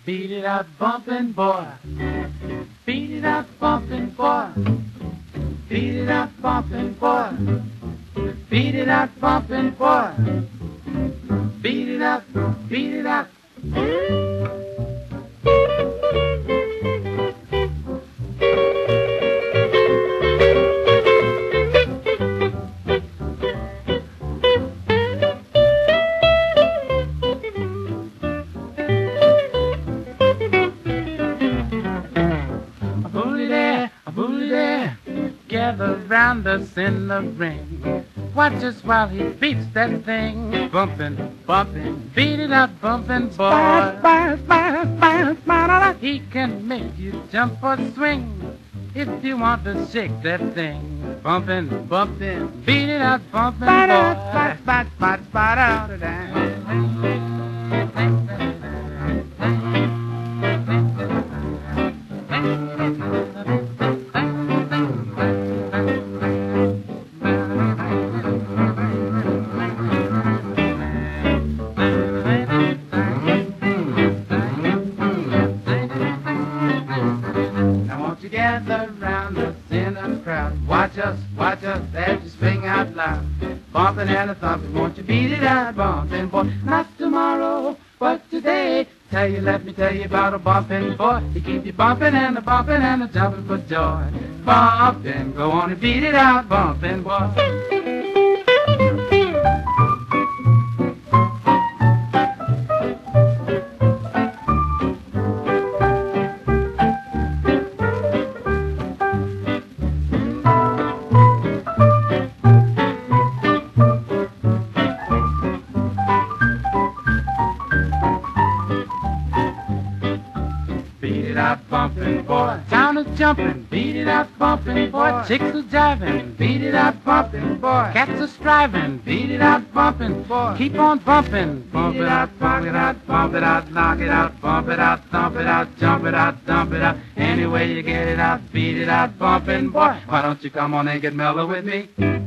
Beat it out, bumpin' boy. Beat it out, bumpin' boy. Beat it out, bumpin' boy. Beat it out, bumpin' boy. Beat it out, beat it out. Gather round us in the ring. Watch us while he beats that thing. Bumpin', bumpin', beat it out, bumpin' boy. He can make you jump or swing if you want to shake that thing. Bumpin', bumpin', beat it out, bumpin' boy. Gather round us in a crowd. Watch us as you swing out loud. Bumpin' and a thumpin', won't you beat it out, bumpin' boy? Not tomorrow, but today. Let me tell you about a bumpin' boy. He keep you bumpin' and a jumpin' for joy. Bumpin', go on and beat it out, bumpin' boy. Beat it out, bumpin' boy. Town is jumpin', beat it out, bumpin' boy. Chicks are jivin', beat it out, bumpin' boy. Cats are strivin', beat it out, bumpin' boy. Keep on bumpin', bump it out, bump it out, bump it out, knock it out, bump it out, thump it out, jump it out, dump it out. Any way you get it out, beat it out, bumpin' boy. Why don't you come on and get mellow with me?